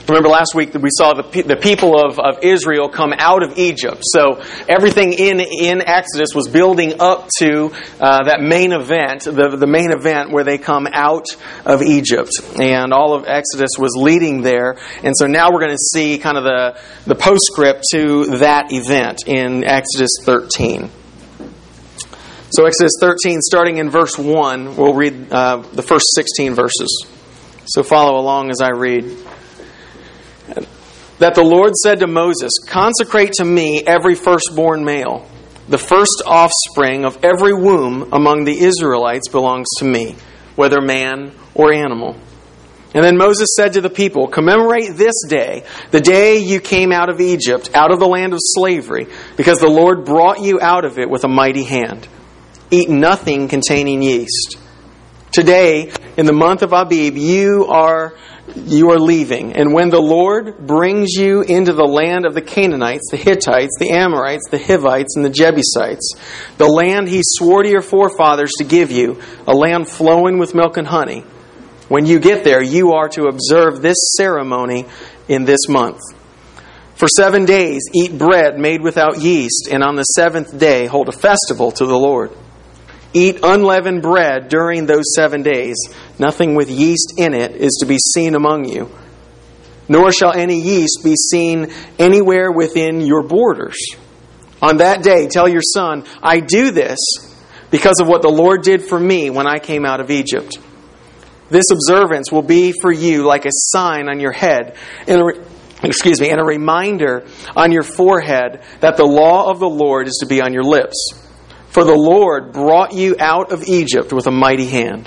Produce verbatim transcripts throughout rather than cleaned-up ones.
Remember last week that we saw the, pe- the people of, of Israel come out of Egypt. So everything in, in Exodus was building up to uh, that main event, the, the main event where they come out of Egypt. And all of Exodus was leading there. And so now we're going to see kind of the, the postscript to that event in Exodus thirteen. So Exodus thirteen, starting in verse one, we'll read uh, the first sixteen verses. So follow along as I read. That the Lord said to Moses, "Consecrate to me every firstborn male. The first offspring of every womb among the Israelites belongs to me, whether man or animal." And then Moses said to the people, "Commemorate this day, the day you came out of Egypt, out of the land of slavery, because the Lord brought you out of it with a mighty hand. Eat nothing containing yeast. Today, in the month of Abib, you are you are leaving. And when the Lord brings you into the land of the Canaanites, the Hittites, the Amorites, the Hivites, and the Jebusites, the land he swore to your forefathers to give you, a land flowing with milk and honey, when you get there, you are to observe this ceremony in this month. For seven days, eat bread made without yeast, and on the seventh day, hold a festival to the Lord. Eat unleavened bread during those seven days. Nothing with yeast in it is to be seen among you. Nor shall any yeast be seen anywhere within your borders. On that day, tell your son, I do this because of what the Lord did for me when I came out of Egypt. This observance will be for you like a sign on your head, and a, excuse me, and a reminder on your forehead that the law of the Lord is to be on your lips. For the Lord brought you out of Egypt with a mighty hand.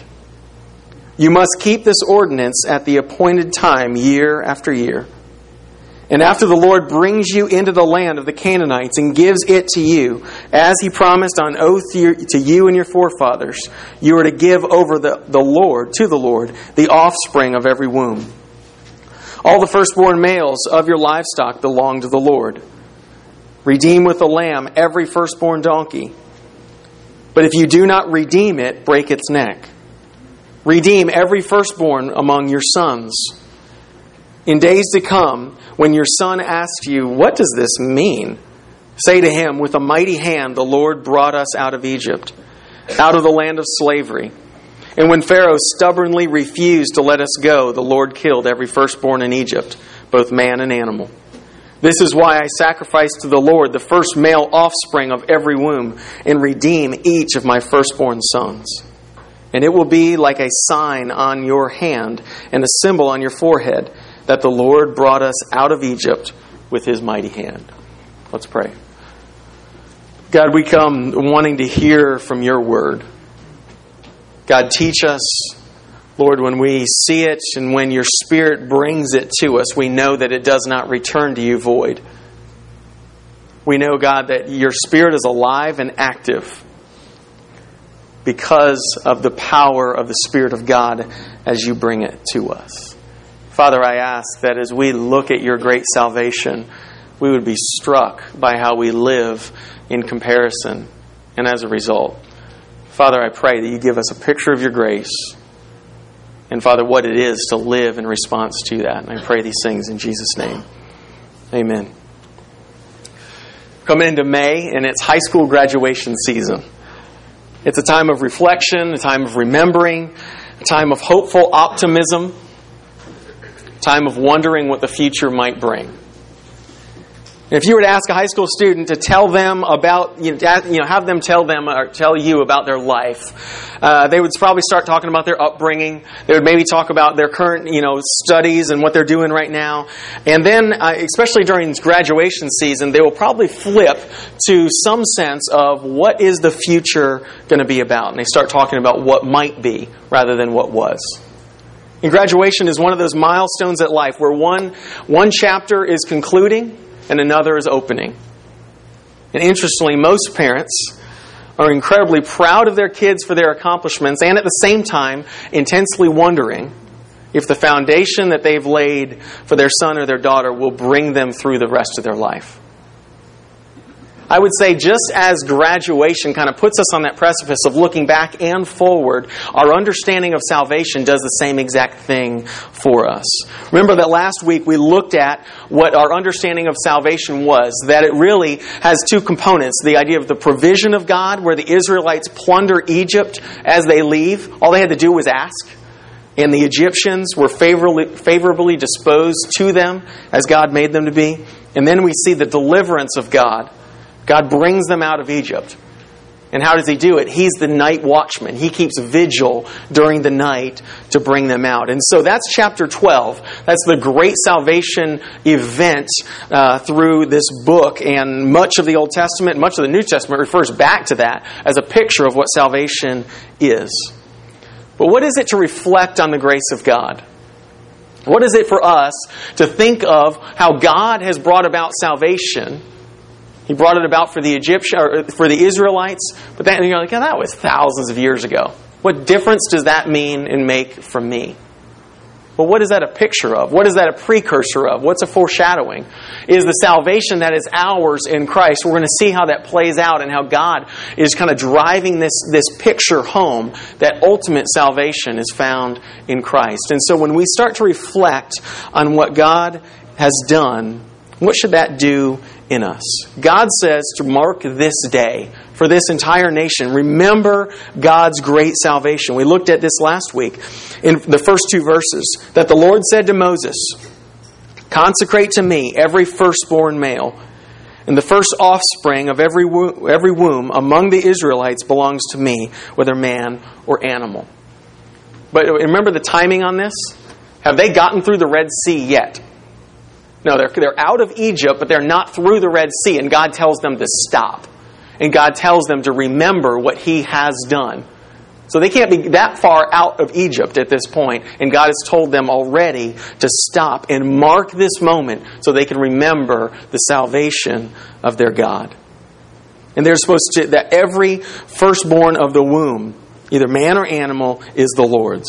You must keep this ordinance at the appointed time, year after year. And after the Lord brings you into the land of the Canaanites and gives it to you, as He promised on oath to you and your forefathers, you are to give over the, the Lord, to the Lord, the offspring of every womb. All the firstborn males of your livestock belong to the Lord. Redeem with the lamb every firstborn donkey. But if you do not redeem it, break its neck. Redeem every firstborn among your sons. In days to come, when your son asks you, what does this mean? Say to him, with a mighty hand the Lord brought us out of Egypt, out of the land of slavery. And when Pharaoh stubbornly refused to let us go, the Lord killed every firstborn in Egypt, both man and animal. This is why I sacrifice to the Lord the first male offspring of every womb and redeem each of my firstborn sons. And it will be like a sign on your hand and a symbol on your forehead that the Lord brought us out of Egypt with His mighty hand." Let's pray. God, we come wanting to hear from your word. God, teach us. Lord, when we see it and when your Spirit brings it to us, we know that it does not return to you void. We know, God, that your Spirit is alive and active because of the power of the Spirit of God as you bring it to us. Father, I ask that as we look at your great salvation, we would be struck by how we live in comparison and as a result. Father, I pray that you give us a picture of your grace. And Father, what it is to live in response to that. And I pray these things in Jesus' name. Amen. Coming into May, and it's high school graduation season. It's a time of reflection, a time of remembering, a time of hopeful optimism, a time of wondering what the future might bring. If you were to ask a high school student to tell them about, you know, you know have them tell them or tell you about their life, uh, they would probably start talking about their upbringing. They would maybe talk about their current, you know, studies and what they're doing right now. And then, uh, especially during graduation season, they will probably flip to some sense of what is the future going to be about. And they start talking about what might be rather than what was. And graduation is one of those milestones at life where one one chapter is concluding and another is opening. And interestingly, most parents are incredibly proud of their kids for their accomplishments and at the same time intensely wondering if the foundation that they've laid for their son or their daughter will bring them through the rest of their life. I would say just as graduation kind of puts us on that precipice of looking back and forward, our understanding of salvation does the same exact thing for us. Remember that last week we looked at what our understanding of salvation was, that it really has two components. The idea of the provision of God, where the Israelites plunder Egypt as they leave. All they had to do was ask. And the Egyptians were favorably, favorably disposed to them as God made them to be. And then we see the deliverance of God. God brings them out of Egypt. And how does He do it? He's the night watchman. He keeps vigil during the night to bring them out. And so that's chapter twelve. That's the great salvation event uh, through this book. And much of the Old Testament, much of the New Testament refers back to that as a picture of what salvation is. But what is it to reflect on the grace of God? What is it for us to think of how God has brought about salvation? He brought it about for the Egyptian, or for the Israelites, but then you're like, oh, that was thousands of years ago. What difference does that mean and make for me? Well, what is that a picture of? What is that a precursor of? What's a foreshadowing? Is the salvation that is ours in Christ. We're going to see how that plays out and how God is kind of driving this, this picture home, that ultimate salvation is found in Christ. And so when we start to reflect on what God has done, what should that do in us? God says to mark this day for this entire nation. Remember God's great salvation. We looked at this last week in the first two verses. That the Lord said to Moses, consecrate to me every firstborn male, and the first offspring of every womb, every womb among the Israelites belongs to me, whether man or animal. But remember the timing on this? Have they gotten through the Red Sea yet? No, they're, they're out of Egypt, but they're not through the Red Sea, and God tells them to stop. And God tells them to remember what He has done. So they can't be that far out of Egypt at this point, and God has told them already to stop and mark this moment so they can remember the salvation of their God. And they're supposed to, that every firstborn of the womb, either man or animal, is the Lord's.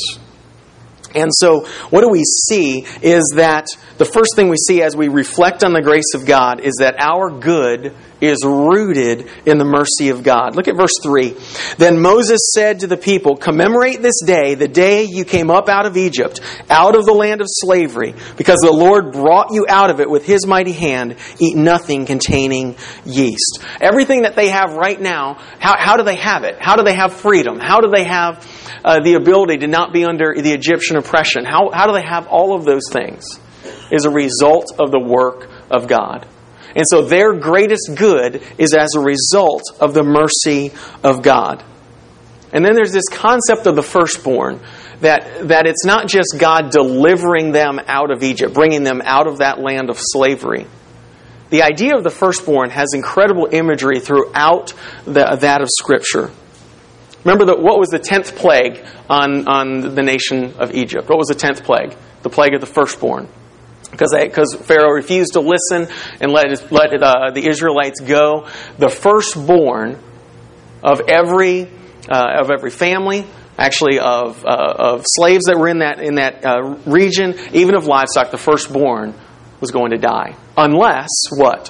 And so what do we see is that the first thing we see as we reflect on the grace of God is that our good is rooted in the mercy of God. Look at verse three. Then Moses said to the people, commemorate this day, the day you came up out of Egypt, out of the land of slavery, because the Lord brought you out of it with His mighty hand. Eat nothing containing yeast. Everything that they have right now, how, how do they have it? How do they have freedom? How do they have uh, the ability to not be under the Egyptian oppression? How, how do they have all of those things? Is a result of the work of God. And so their greatest good is as a result of the mercy of God. And then there's this concept of the firstborn, that, that it's not just God delivering them out of Egypt, bringing them out of that land of slavery. The idea of the firstborn has incredible imagery throughout the, that of Scripture. Remember, the, what was the tenth plague on, on the nation of Egypt? What was the tenth plague? The plague of the firstborn. Because because Pharaoh refused to listen and let his, let uh, the Israelites go. The firstborn of every uh, of every family, actually of uh, of slaves that were in that in that uh, region, even of livestock, the firstborn was going to die, unless what?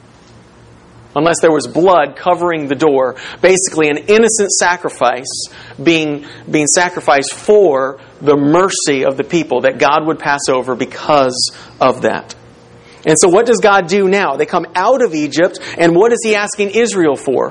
Unless there was blood covering the door, basically an innocent sacrifice being being sacrificed for the mercy of the people that God would pass over because of that. And so what does God do now? They come out of Egypt, and what is He asking Israel for?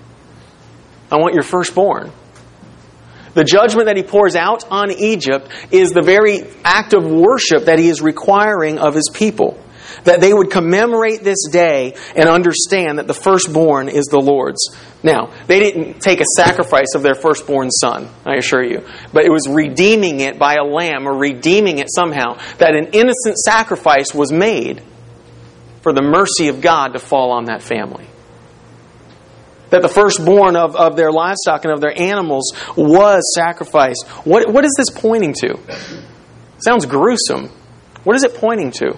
I want your firstborn. The judgment that He pours out on Egypt is the very act of worship that He is requiring of His people. That they would commemorate this day and understand that the firstborn is the Lord's. Now, they didn't take a sacrifice of their firstborn son, I assure you. But it was redeeming it by a lamb, or redeeming it somehow. That an innocent sacrifice was made for the mercy of God to fall on that family. That the firstborn of, of their livestock and of their animals was sacrificed. What, what is this pointing to? It sounds gruesome. What is it pointing to?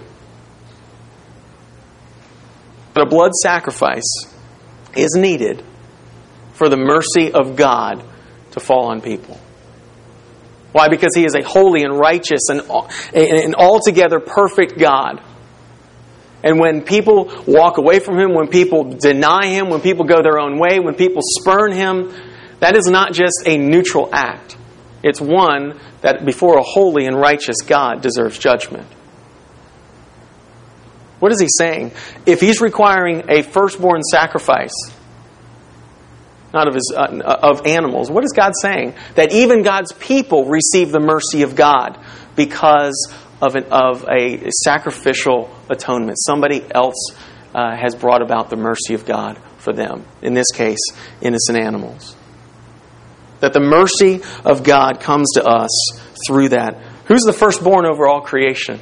But a blood sacrifice is needed for the mercy of God to fall on people. Why? Because He is a holy and righteous and, and altogether perfect God. And when people walk away from Him, when people deny Him, when people go their own way, when people spurn Him, that is not just a neutral act. It's one that before a holy and righteous God deserves judgment. What is He saying? If He's requiring a firstborn sacrifice, not of his uh, of animals, what is God saying? That even God's people receive the mercy of God because of an, of a sacrificial atonement. Somebody else uh, has brought about the mercy of God for them. In this case, innocent animals. That the mercy of God comes to us through that. Who's the firstborn over all creation?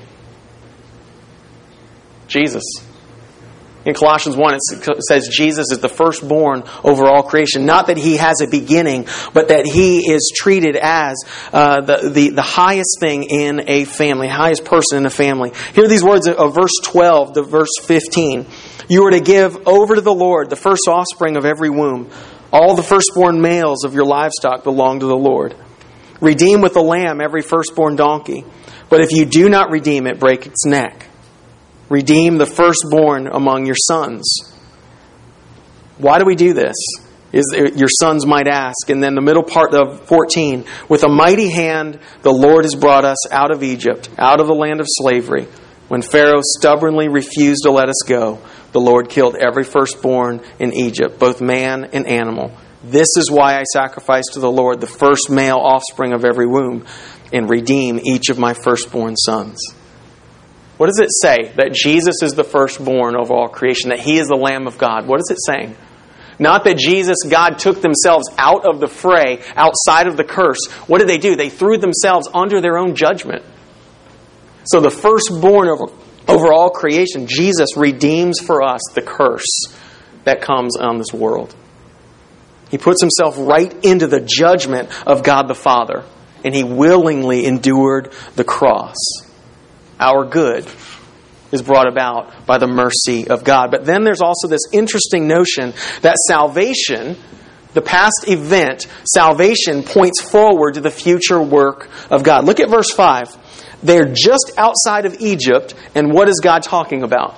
Jesus. In Colossians one, it says Jesus is the firstborn over all creation. Not that He has a beginning, but that He is treated as uh, the, the, the highest thing in a family, highest person in a family. Hear these words of verse twelve to verse fifteen. You are to give over to the Lord the first offspring of every womb. All the firstborn males of your livestock belong to the Lord. Redeem with the lamb every firstborn donkey. But if you do not redeem it, break its neck. Redeem the firstborn among your sons. Why do we do this? Is your sons might ask. And then the middle part of fourteen. With a mighty hand, the Lord has brought us out of Egypt, out of the land of slavery. When Pharaoh stubbornly refused to let us go, the Lord killed every firstborn in Egypt, both man and animal. This is why I sacrifice to the Lord the first male offspring of every womb, and redeem each of my firstborn sons. What does it say? That Jesus is the firstborn over all creation, that He is the Lamb of God. What is it saying? Not that Jesus, God took themselves out of the fray, outside of the curse. What did they do? They threw themselves under their own judgment. So the firstborn over, over all creation, Jesus redeems for us the curse that comes on this world. He puts Himself right into the judgment of God the Father, and He willingly endured the cross. Our good is brought about by the mercy of God. But then there's also this interesting notion that salvation, the past event, salvation points forward to the future work of God. Look at verse five. They're just outside of Egypt, and what is God talking about?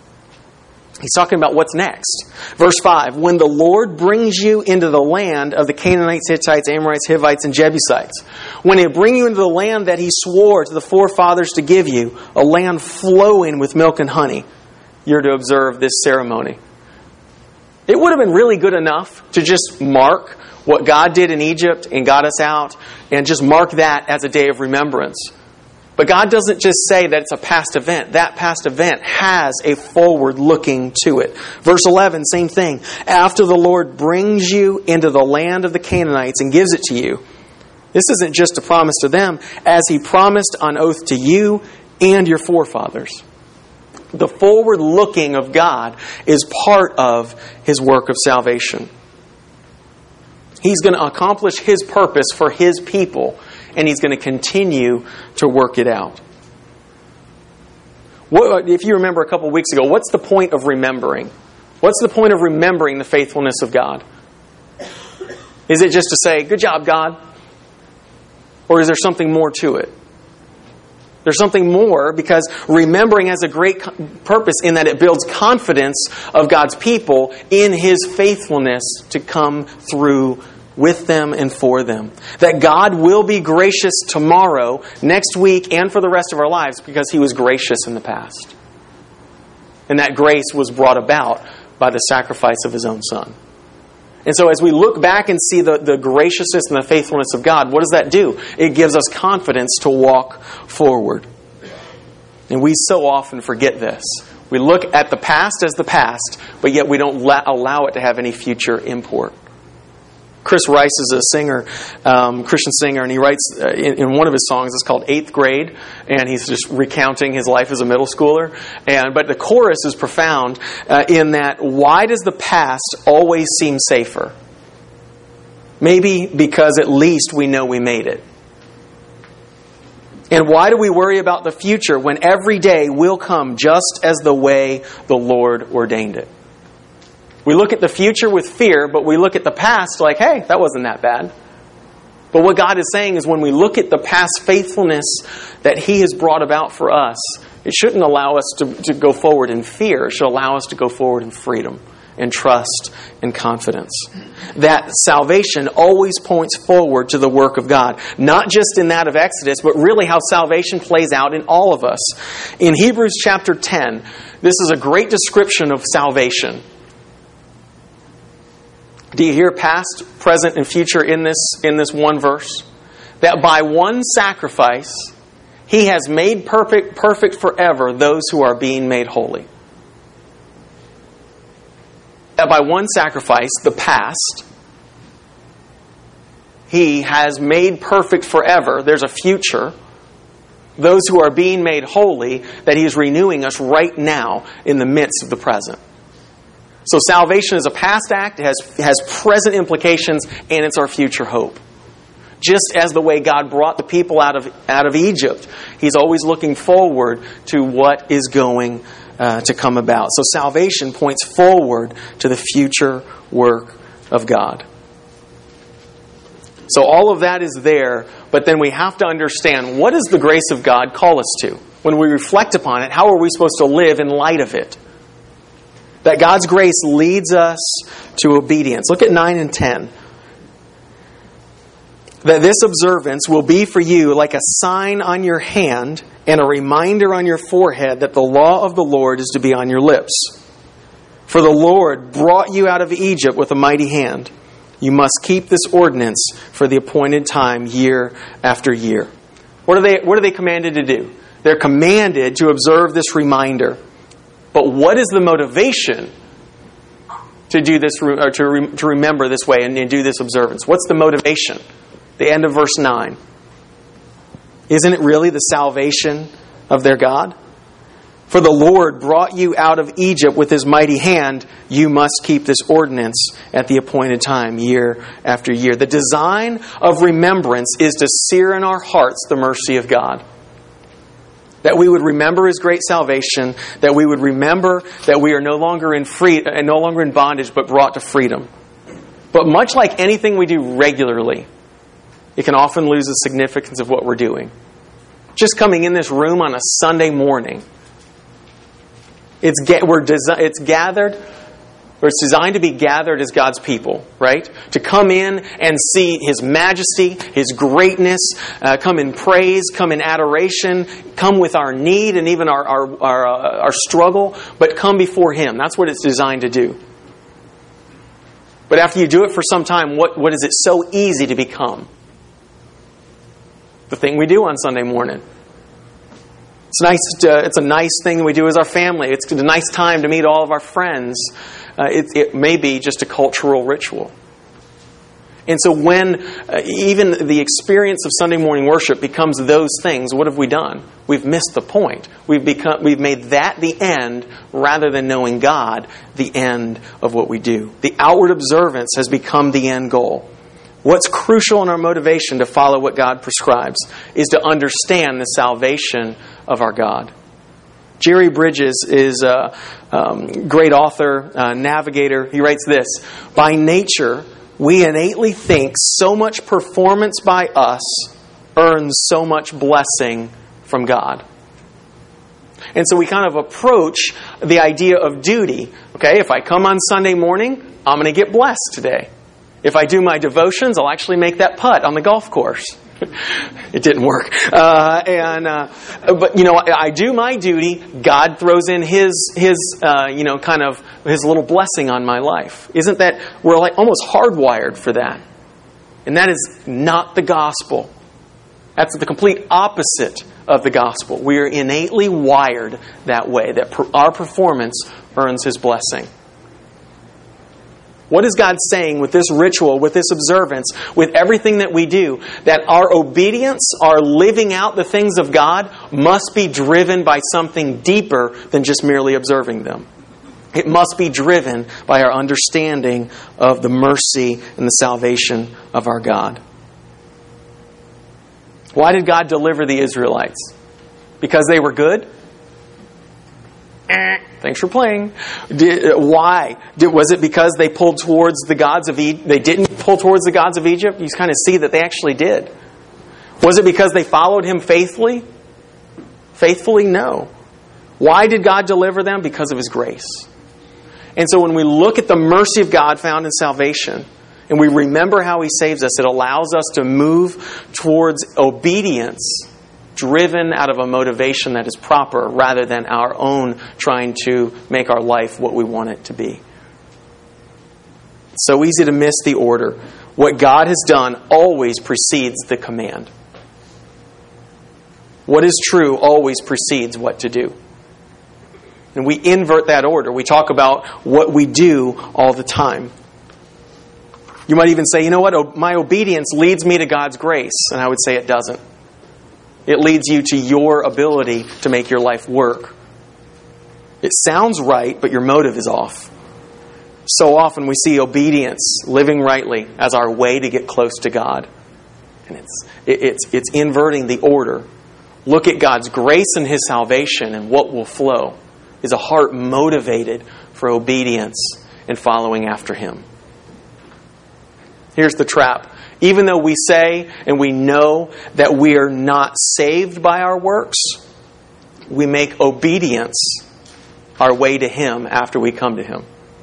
He's talking about what's next. Verse five, when the Lord brings you into the land of the Canaanites, Hittites, Amorites, Hivites, and Jebusites, when He'll bring you into the land that He swore to the forefathers to give you, a land flowing with milk and honey, you're to observe this ceremony. It would have been really good enough to just mark what God did in Egypt and got us out, and just mark that as a day of remembrance. But God doesn't just say that it's a past event. That past event has a forward looking to it. Verse eleven, same thing. After the Lord brings you into the land of the Canaanites and gives it to you. This isn't just a promise to them, as He promised on oath to you and your forefathers. The forward looking of God is part of His work of salvation. He's going to accomplish His purpose for His people, and He's going to continue to work it out. What, if you remember a couple of weeks ago, what's the point of remembering? What's the point of remembering the faithfulness of God? Is it just to say, good job, God? Or is there something more to it? There's something more, because remembering has a great purpose in that it builds confidence of God's people in His faithfulness to come through with them and for them. That God will be gracious tomorrow, next week, and for the rest of our lives because He was gracious in the past. And that grace was brought about by the sacrifice of His own Son. And so as we look back and see the, the graciousness and the faithfulness of God, what does that do? It gives us confidence to walk forward. And we so often forget this. We look at the past as the past, but yet we don't la- allow it to have any future import. Chris Rice is a singer, um, Christian singer, and he writes uh, in, in one of his songs, it's called Eighth Grade, and he's just recounting his life as a middle schooler. And but the chorus is profound uh, in that, why does the past always seem safer? Maybe because at least we know we made it. And why do we worry about the future when every day will come just as the way the Lord ordained it? We look at the future with fear, but we look at the past like, hey, that wasn't that bad. But what God is saying is when we look at the past faithfulness that He has brought about for us, it shouldn't allow us to, to go forward in fear. It should allow us to go forward in freedom and trust and confidence. That salvation always points forward to the work of God. Not just in that of Exodus, but really how salvation plays out in all of us. In Hebrews chapter ten, this is a great description of salvation. Do you hear past, present, and future in this, in this one verse? That by one sacrifice, He has made perfect, perfect forever those who are being made holy. That by one sacrifice, the past, He has made perfect forever. There's a future. Those who are being made holy, that He is renewing us right now in the midst of the present. So salvation is a past act, it has, has present implications, and it's our future hope. Just as the way God brought the people out of, out of Egypt, He's always looking forward to what is going uh, to come about. So salvation points forward to the future work of God. So all of that is there, but then we have to understand, what does the grace of God call us to? When we reflect upon it, how are we supposed to live in light of it? That God's grace leads us to obedience. Look at nine and ten. That this observance will be for you like a sign on your hand and a reminder on your forehead that the law of the Lord is to be on your lips. For the Lord brought you out of Egypt with a mighty hand. You must keep this ordinance for the appointed time year after year. What are they, what are they commanded to do? They're commanded to observe this reminder. But what is the motivation to do this, or to, re, to remember this way and, and do this observance? What's the motivation? The end of verse nine. Isn't it really the salvation of their God? For the Lord brought you out of Egypt with His mighty hand. You must keep this ordinance at the appointed time, year after year. The design of remembrance is to sear in our hearts the mercy of God. That we would remember His great salvation. That we would remember that we are no longer in free, and no longer in bondage, but brought to freedom. But much like anything we do regularly, it can often lose the significance of what we're doing. Just coming in this room on a Sunday morning, it's we're desi- it's gathered, or it's designed to be gathered as God's people, right? To come in and see His majesty, His greatness, uh, come in praise, come in adoration, come with our need and even our our our, uh, our struggle, but come before Him. That's what it's designed to do. But after you do it for some time, what, what is it so easy to become? The thing we do on Sunday morning. It's nice. To, it's a nice thing we do as our family. It's a nice time to meet all of our friends. Uh, it, it may be just a cultural ritual. And so when uh, even the experience of Sunday morning worship becomes those things, what have we done? We've missed the point. We've become, we've made that the end rather than knowing God the end of what we do. The outward observance has become the end goal. What's crucial in our motivation to follow what God prescribes is to understand the salvation of our God. Jerry Bridges is a um, great author, uh, navigator. He writes this: by nature, we innately think so much performance by us earns so much blessing from God. And so we kind of approach the idea of duty. Okay, if I come on Sunday morning, I'm going to get blessed today. If I do my devotions, I'll actually make that putt on the golf course. It didn't work. Uh, and uh, but you know, I, I do my duty. God throws in His His uh, you know kind of His little blessing on my life. Isn't that we're like almost hardwired for that? And that is not the gospel. That's the complete opposite of the gospel. We are innately wired that way. That per, our performance earns His blessing. What is God saying with this ritual, with this observance, with everything that we do? That our obedience, our living out the things of God, must be driven by something deeper than just merely observing them. It must be driven by our understanding of the mercy and the salvation of our God. Why did God deliver the Israelites? Because they were good? Eh. Thanks for playing. Did, why? Did, was it because they pulled towards the gods of Egypt? They didn't pull towards the gods of Egypt? You kind of see that they actually did. Was it because they followed him faithfully? Faithfully, no. Why did God deliver them? Because of his grace. And so when we look at the mercy of God found in salvation, and we remember how he saves us, it allows us to move towards obedience driven out of a motivation that is proper rather than our own trying to make our life what we want it to be. It's so easy to miss the order. What God has done always precedes the command. What is true always precedes what to do. And we invert that order. We talk about what we do all the time. You might even say, you know what, my obedience leads me to God's grace. And I would say it doesn't. It leads you to your ability to make your life work. It sounds right, but your motive is off. So often we see obedience, living rightly, as our way to get close to God. And it's it's it's inverting the order. Look at God's grace and his salvation, and what will flow is a heart motivated for obedience and following after him. Here's the trap. Even though we say and we know that we are not saved by our works, we make obedience our way to him after we come to him.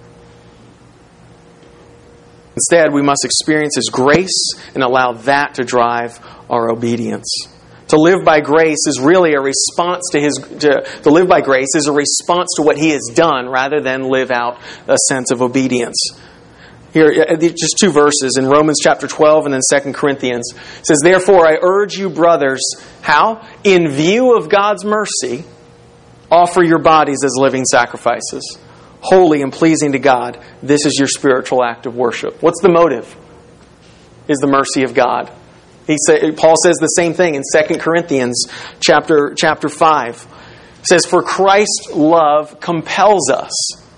Instead, we must experience his grace and allow that to drive our obedience. To live by grace is really a response to his. To, to live by grace is a response to what he has done rather than live out a sense of obedience. Here, just two verses in Romans chapter twelve and then Second Corinthians. It says, "Therefore I urge you, brothers," how? "In view of God's mercy, offer your bodies as living sacrifices, holy and pleasing to God. This is your spiritual act of worship." What's the motive? Is the mercy of God. He say, Paul says the same thing in Second Corinthians chapter, chapter five. It says, "For Christ's love compels us,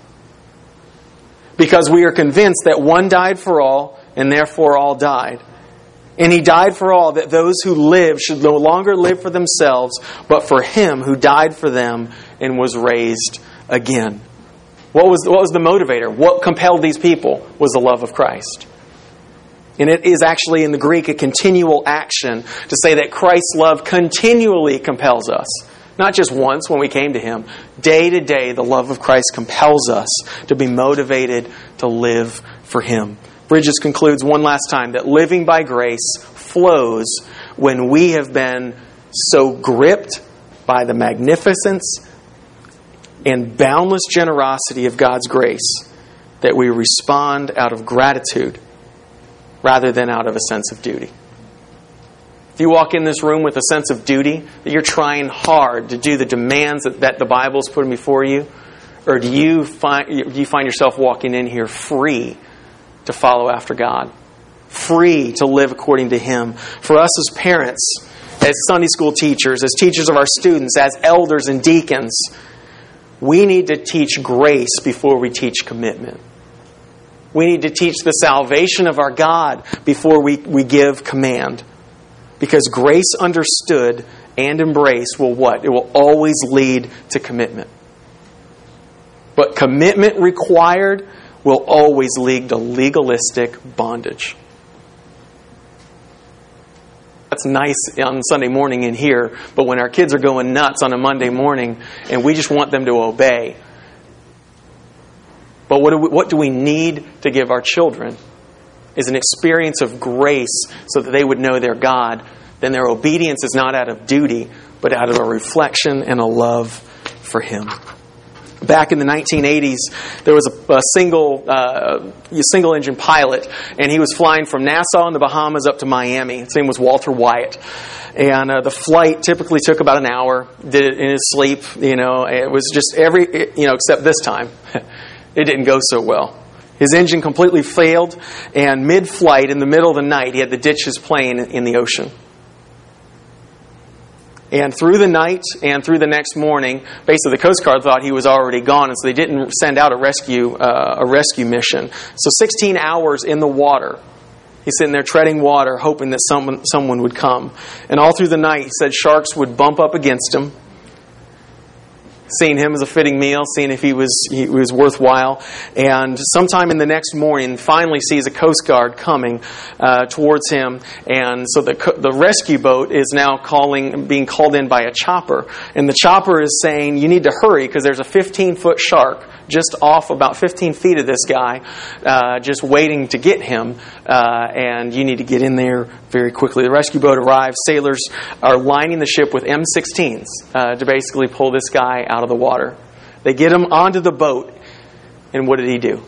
because we are convinced that one died for all, and therefore all died. And he died for all, that those who live should no longer live for themselves, but for him who died for them and was raised again." What was, what was the motivator? What compelled these people was the love of Christ. And it is actually in the Greek a continual action to say that Christ's love continually compels us. Not just once when we came to him. Day to day, the love of Christ compels us to be motivated to live for him. Bridges concludes one last time that living by grace flows when we have been so gripped by the magnificence and boundless generosity of God's grace that we respond out of gratitude rather than out of a sense of duty. If you walk in this room with a sense of duty, that you're trying hard to do the demands that, that the Bible's putting before you, or do you find do you find yourself walking in here free to follow after God, free to live according to him? For us as parents, as Sunday school teachers, as teachers of our students, as elders and deacons, we need to teach grace before we teach commitment. We need to teach the salvation of our God before we, we give command. Because grace understood and embraced will what? It will always lead to commitment. But commitment required will always lead to legalistic bondage. That's nice on Sunday morning in here, but when our kids are going nuts on a Monday morning and we just want them to obey. But what do we, what do we need to give our children? Is an experience of grace so that they would know their God. Then their obedience is not out of duty, but out of a reflection and a love for him. Back in the nineteen eighties, there was a, a single uh, a single engine pilot, and he was flying from Nassau in the Bahamas up to Miami. His name was Walter Wyatt. And uh, the flight typically took about an hour, did it in his sleep. You know, it was just every, you know, except this time. It didn't go so well. His engine completely failed, and mid-flight, in the middle of the night, he had to ditch his plane in the ocean. And through the night and through the next morning, basically the Coast Guard thought he was already gone, and so they didn't send out a rescue uh, a rescue mission. So sixteen hours in the water. He's sitting there treading water, hoping that someone someone would come. And all through the night, he said sharks would bump up against him. seeing him as a fitting meal, seeing if he was he was worthwhile. And sometime in the next morning, finally sees a Coast Guard coming uh, towards him. And so the the rescue boat is now calling, being called in by a chopper. And the chopper is saying, you need to hurry because there's a fifteen-foot shark just off about fifteen feet of this guy, uh, just waiting to get him. Uh, and you need to get in there very quickly. The rescue boat arrives. Sailors are lining the ship with M sixteens uh, to basically pull this guy out of the water. They get him onto the boat, and what did he do?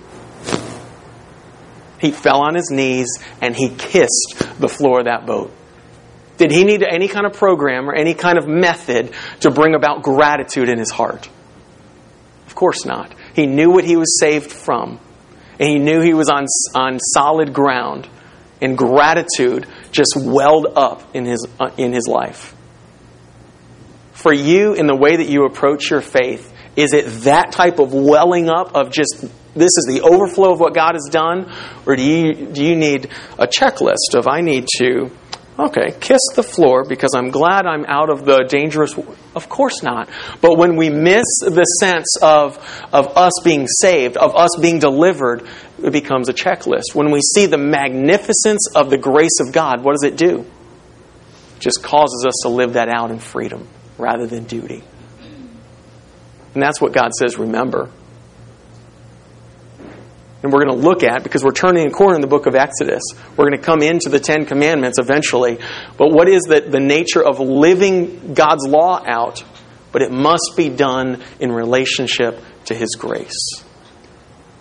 He fell on his knees and he kissed the floor of that boat. Did he need any kind of program or any kind of method to bring about gratitude in his heart? Of course not. He knew what he was saved from, and he knew he was on on solid ground, and gratitude just welled up in his uh, in his life. For you, in the way that you approach your faith, is it that type of welling up of just, this is the overflow of what God has done? Or do you do you need a checklist of, I need to, okay, kiss the floor because I'm glad I'm out of the dangerous... Of course not. But when we miss the sense of, of us being saved, of us being delivered, it becomes a checklist. When we see the magnificence of the grace of God, what does it do? It just causes us to live that out in freedom rather than duty. And that's what God says, remember. And we're going to look at, because we're turning a corner in the book of Exodus, we're going to come into the Ten Commandments eventually. But what is the, the nature of living God's law out? But it must be done in relationship to His grace.